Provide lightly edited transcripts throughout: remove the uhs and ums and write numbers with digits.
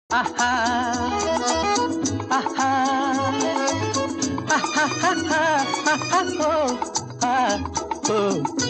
आहा, आहा, आहा, आहा, आहा, ओ, आ, ओ।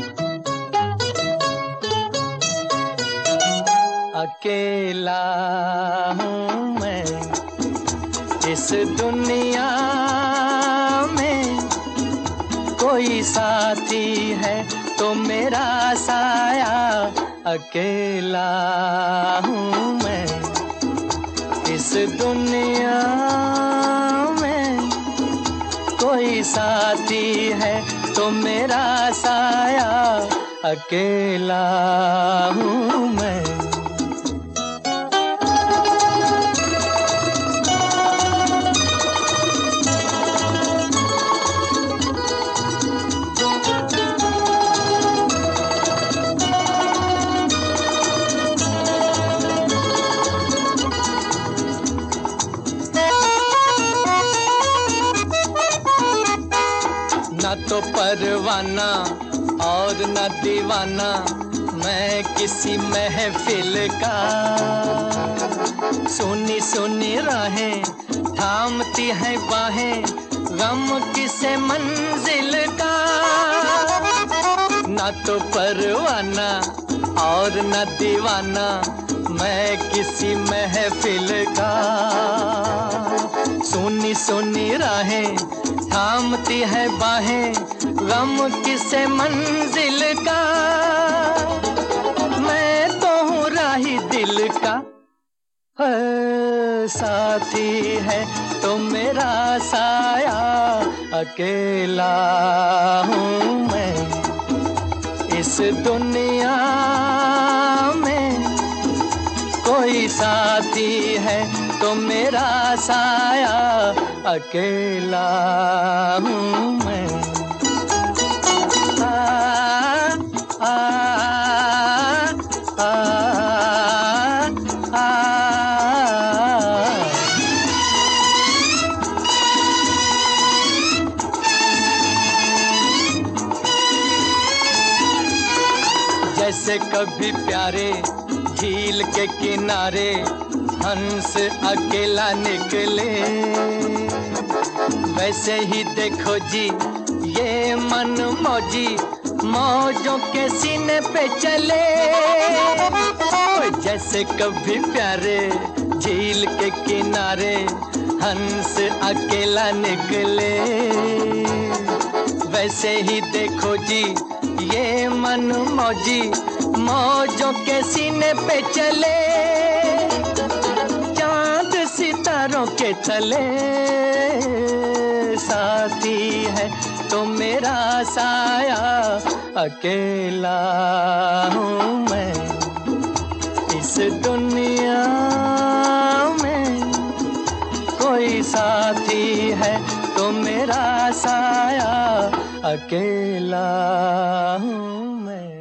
अकेला हूँ मैं इस दुनिया में, कोई साथी है तो मेरा साया। अकेला हूँ मैं इस दुनिया में, कोई साथी है तो मेरा साया। अकेला हूँ मैं। न तो परवाना और न दीवाना मैं किसी महफिल का। सुनी सुनी राहें थामती हैं बाहें, गम किसे मंजिल का। न तो परवाना और न दीवाना मैं किसी महफिल का। सुनी सुनी राहें थामती है बाहें, गम किसे मंजिल का। मैं तो हूँ राही दिल का, साथी है तो मेरा साया। अकेला हूँ मैं इस दुनिया में, कोई साथी है तो मेरा साया। अकेला हूँ मैं। आ, आ, आ, आ, आ। जैसे कभी प्यारे झील के किनारे हंस अकेला निकले, वैसे ही देखो जी ये मन मौजी मौजों के सीने पे चले। जैसे कभी प्यारे झील के किनारे हंस अकेला निकले, वैसे ही देखो जी ये मन मौजी मौजों के सीने पे चले। चांद सितारों के तले साथी है तो मेरा साया। अकेला हूँ मैं इस दुनिया में, कोई साथी है तो मेरा साया। अकेला हूँ मैं।